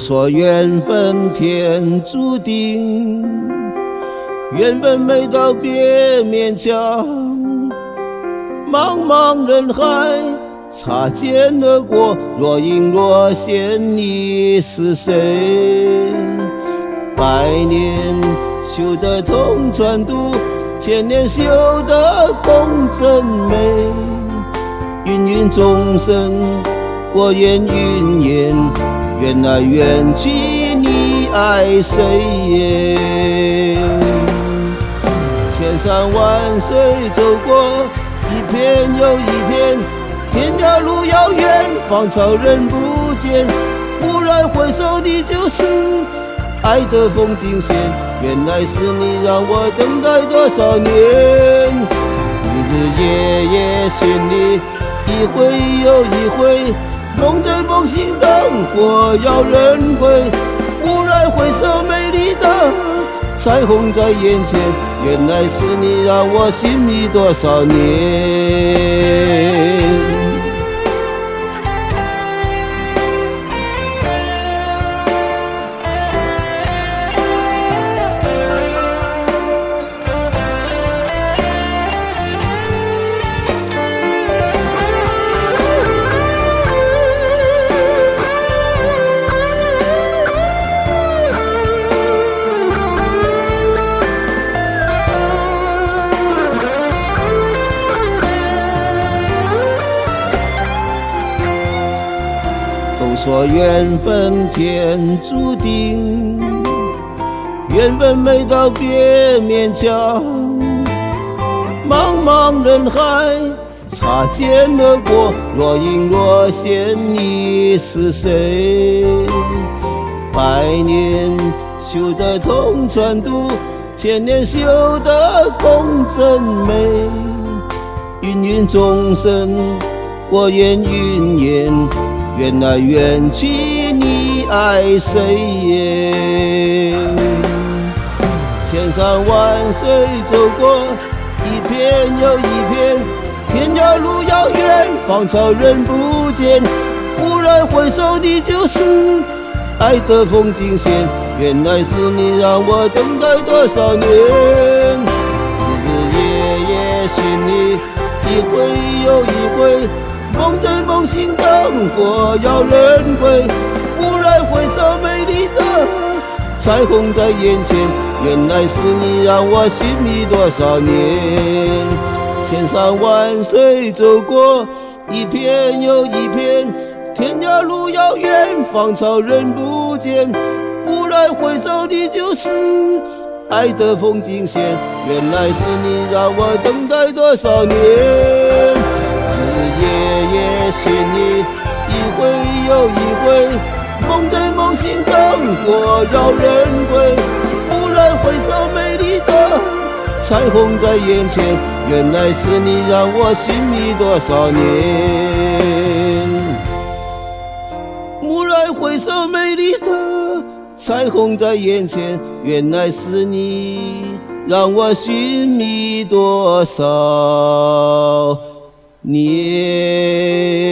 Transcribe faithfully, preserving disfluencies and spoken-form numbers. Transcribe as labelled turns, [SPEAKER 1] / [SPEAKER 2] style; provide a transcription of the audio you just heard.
[SPEAKER 1] 说缘分天注定，缘分没到别勉强。茫茫人海，擦肩而过，若隐若现，你是谁？百年修得同船渡，千年修得共枕寐。芸芸众生，过眼云烟，缘来缘去，你爱谁耶？千山万水走过，一片又一片，天涯路遥远，芳草人不见。蓦然回首，你就是爱的风景线。原来是你让我等待多少年，日日夜夜寻你，一回又一回，梦在梦醒，灯火要人归。蓦然回首，美丽的彩虹在眼前，原来是你让我心迷多少年。都说缘分天注定，缘分没到别勉强。茫茫人海，擦肩而过，若隐若现，你是谁？百年修得同船渡，千年修得共枕寐。芸芸众生，过眼云烟，缘来缘去，你爱谁耶？千山万水走过，一片又一片，天涯路遥远，芳草人不见。蓦然回首，你就是爱的风景线。原来是你让我等待多少年，日日夜夜寻你，一回又一回，梦在梦醒，灯火要人归。蓦然回首，美丽的彩虹在眼前，原来是你让我心迷多少年。千山万水走过，一片又一片，天涯路遥远，芳草人不见。蓦然回首，你就是爱的风景线。原来是你让我等待多少年，夜夜寻你，一回又一回，梦在梦醒，灯火要人归。蓦然回首，美丽的彩虹在眼前，原来是你让我心迷多少年。蓦然回首，美丽的彩虹在眼前，原来是你让我心迷多少年。